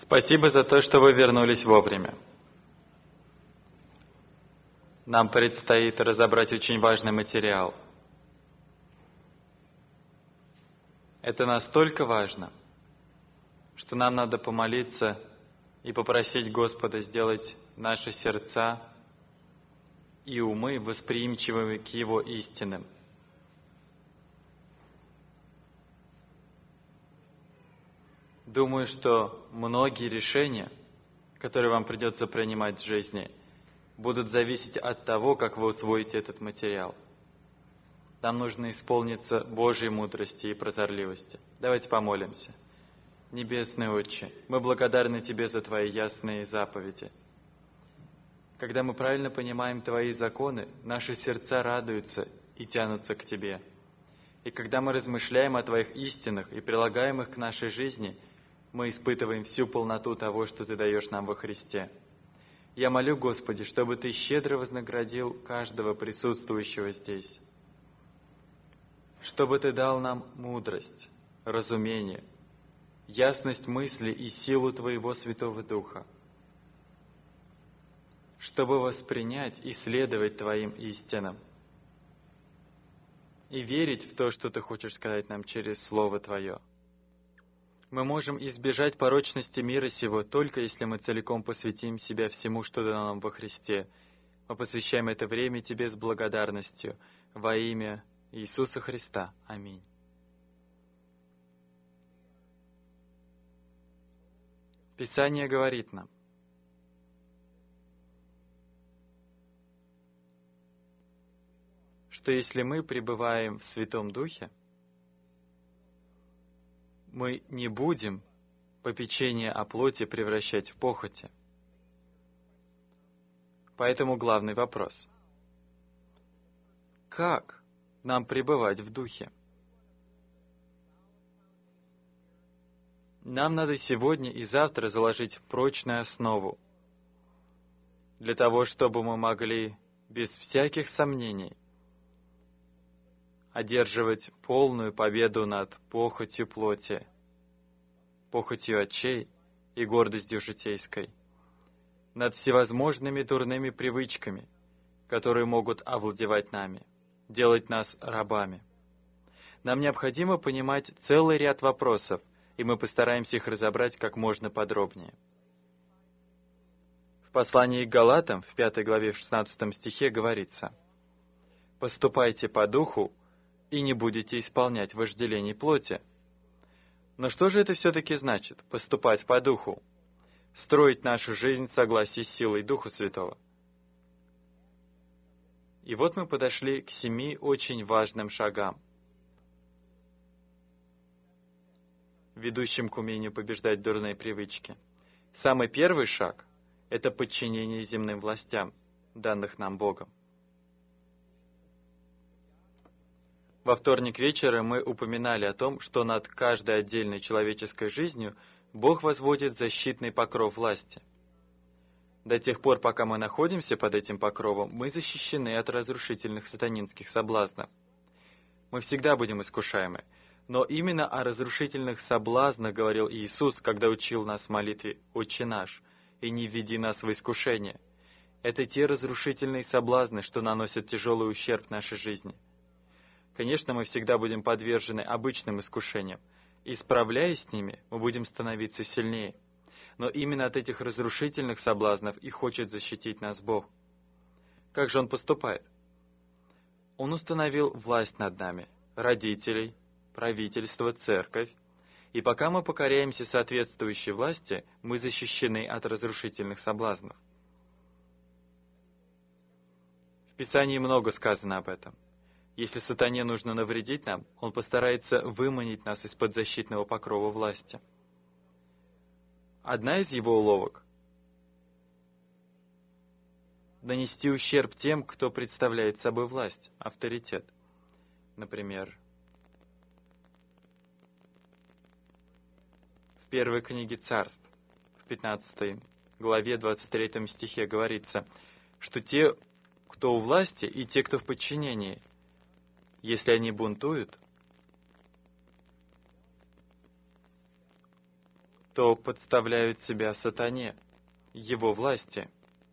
Спасибо за то, что вы вернулись вовремя. Нам предстоит разобрать очень важный материал. Это настолько важно, что нам надо помолиться и попросить Господа сделать наши сердца и умы восприимчивыми к Его истинам. Думаю, что многие решения, которые вам придется принимать в жизни, будут зависеть от того, как вы усвоите этот материал. Нам нужно исполниться Божьей мудрости и прозорливости. Давайте помолимся. Небесный Отче, мы благодарны Тебе за Твои ясные заповеди. Когда мы правильно понимаем Твои законы, наши сердца радуются и тянутся к Тебе. И когда мы размышляем о Твоих истинах и прилагаем их к нашей жизни, мы испытываем всю полноту того, что Ты даешь нам во Христе. Я молю, Господи, чтобы Ты щедро вознаградил каждого присутствующего здесь. Чтобы Ты дал нам мудрость, разумение, ясность мысли и силу Твоего Святого Духа. Чтобы воспринять и следовать Твоим истинам. И верить в то, что Ты хочешь сказать нам через Слово Твое. Мы можем избежать порочности мира сего, только если мы целиком посвятим себя всему, что дано нам во Христе. Мы посвящаем это время Тебе с благодарностью во имя Иисуса Христа. Аминь. Писание говорит нам, что если мы пребываем в Святом Духе, мы не будем попечение о плоти превращать в похоти. Поэтому главный вопрос. Как нам пребывать в Духе? Нам надо сегодня и завтра заложить прочную основу, для того, чтобы мы могли без всяких сомнений одерживать полную победу над похотью плоти, похотью очей и гордостью житейской, над всевозможными дурными привычками, которые могут овладевать нами, делать нас рабами. Нам необходимо понимать целый ряд вопросов, и мы постараемся их разобрать как можно подробнее. В послании к Галатам, в 5 главе, в 16 стихе говорится: «Поступайте по духу, и не будете исполнять вожделений плоти». Но что же это все-таки значит, поступать по духу? Строить нашу жизнь в согласии с силой Духа Святого. И вот мы подошли к 7 очень важным шагам, ведущим к умению побеждать дурные привычки. Самый первый шаг – это подчинение земным властям, данных нам Богом. Во вторник вечером мы упоминали о том, что над каждой отдельной человеческой жизнью Бог возводит защитный покров власти. До тех пор, пока мы находимся под этим покровом, мы защищены от разрушительных сатанинских соблазнов. Мы всегда будем искушаемы, но именно о разрушительных соблазнах говорил Иисус, когда учил нас в молитве «Отче наш», и не введи нас в искушение. Это те разрушительные соблазны, что наносят тяжелый ущерб нашей жизни. Конечно, мы всегда будем подвержены обычным искушениям, и справляясь с ними, мы будем становиться сильнее. Но именно от этих разрушительных соблазнов и хочет защитить нас Бог. Как же Он поступает? Он установил власть над нами, родителей, правительство, церковь, и пока мы покоряемся соответствующей власти, мы защищены от разрушительных соблазнов. В Писании много сказано об этом. Если сатане нужно навредить нам, он постарается выманить нас из-под защитного покрова власти. Одна из его уловок – нанести ущерб тем, кто представляет собой власть, авторитет. Например, в первой книге Царств, в 15 главе 23 стихе говорится, что те, кто у власти, и те, кто в подчинении, если они бунтуют, то подставляют себя сатане, его власти.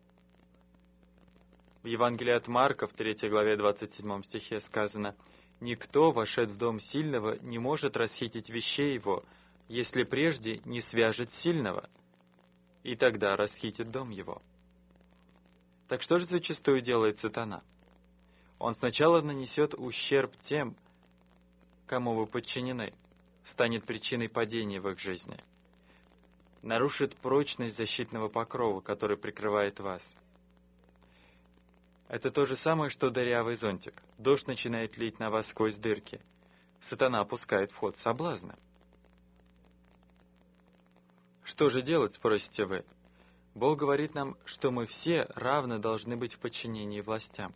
В Евангелии от Марка, в 3 главе 27 стихе сказано: «Никто, вошед в дом сильного, не может расхитить вещей его, если прежде не свяжет сильного, и тогда расхитит дом его». Так что же зачастую делает сатана? Он сначала нанесет ущерб тем, кому вы подчинены, станет причиной падения в их жизни, нарушит прочность защитного покрова, который прикрывает вас. Это то же самое, что дырявый зонтик. Дождь начинает лить на вас сквозь дырки. Сатана опускает в ход соблазна. Что же делать, спросите вы? Бог говорит нам, что мы все равно должны быть в подчинении властям.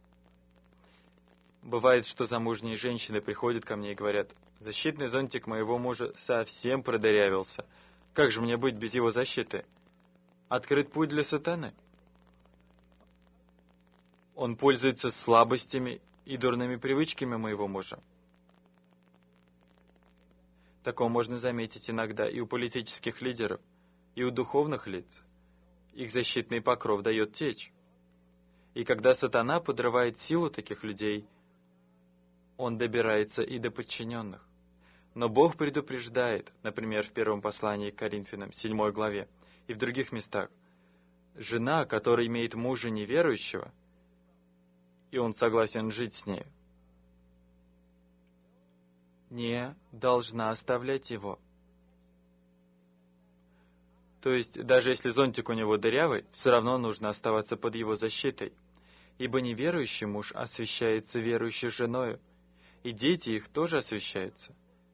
Бывает, что замужние женщины приходят ко мне и говорят: «Защитный зонтик моего мужа совсем продырявился. Как же мне быть без его защиты? Открыт путь для сатаны. Он пользуется слабостями и дурными привычками моего мужа». Такое можно заметить иногда и у политических лидеров, и у духовных лиц. Их защитный покров дает течь. И когда сатана подрывает силу таких людей, он добирается и до подчиненных. Но Бог предупреждает, например, в первом послании к Коринфянам, 7 главе, и в других местах: жена, которая имеет мужа неверующего, и он согласен жить с нею, не должна оставлять его. То есть, даже если зонтик у него дырявый, все равно нужно оставаться под его защитой, ибо неверующий муж освящается верующей женою, и дети их тоже освящаются.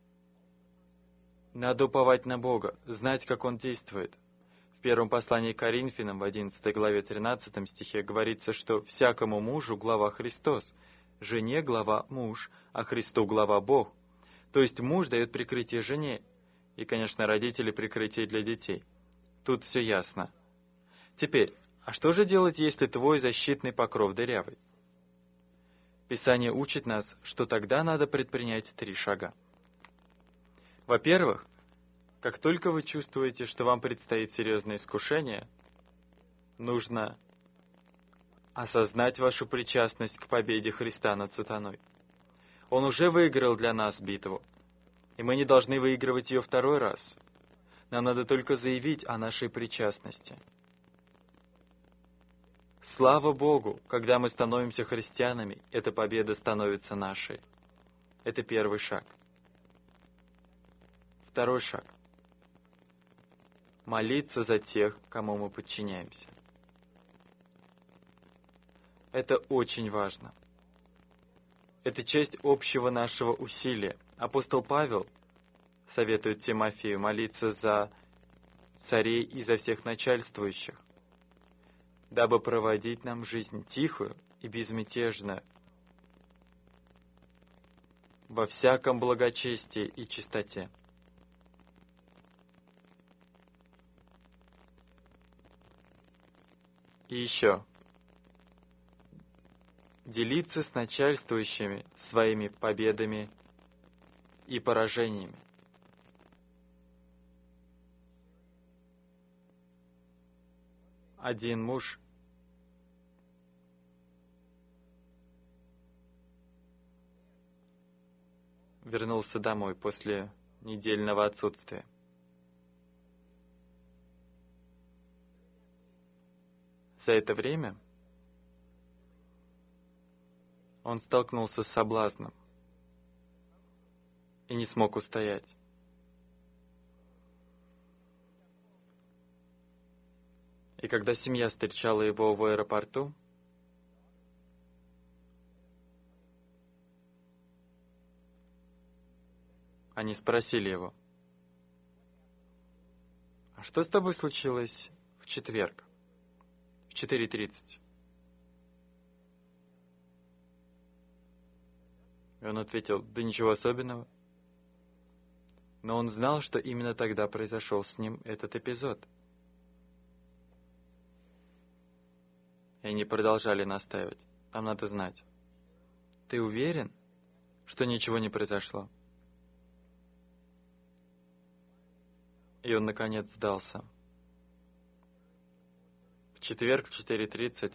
Надо уповать на Бога, знать, как Он действует. В первом послании к Коринфянам, в 11 главе 13 стихе говорится, что всякому мужу глава Христос, жене глава муж, а Христу глава Бог. То есть муж дает прикрытие жене, и, конечно, родители прикрытие для детей. Тут все ясно. Теперь, а что же делать, если твой защитный покров дырявый? Писание учит нас, что тогда надо предпринять 3 шага. Во-первых, как только вы чувствуете, что вам предстоит серьезное искушение, нужно осознать вашу причастность к победе Христа над сатаной. Он уже выиграл для нас битву, и мы не должны выигрывать ее 2 раз. Нам надо только заявить о нашей причастности. Слава Богу, когда мы становимся христианами, эта победа становится нашей. Это 1 шаг. 2 шаг. Молиться за тех, кому мы подчиняемся. Это очень важно. Это часть общего нашего усилия. Апостол Павел советует Тимофею молиться за царей и за всех начальствующих, дабы проводить нам жизнь тихую и безмятежную, во всяком благочестии и чистоте. И еще. Делиться с начальствующими своими победами и поражениями. Один муж вернулся домой после недельного отсутствия. За это время он столкнулся с соблазном и не смог устоять. И когда семья встречала его в аэропорту, они спросили его: «А что с тобой случилось в четверг, в 4:30?» И он ответил: «Да ничего особенного». Но он знал, что именно тогда произошел с ним этот эпизод. И они продолжали настаивать: «Нам надо знать. Ты уверен, что ничего не произошло?» и он, наконец, сдался. В четверг в 4:30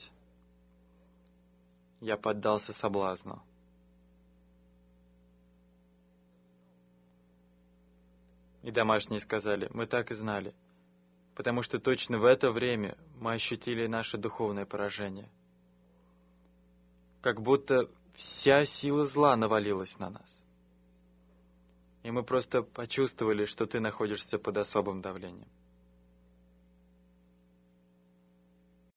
я поддался соблазну. И домашние сказали: мы так и знали, потому что точно в это время мы ощутили наше духовное поражение. Как будто вся сила зла навалилась на нас. И мы просто почувствовали, что ты находишься под особым давлением.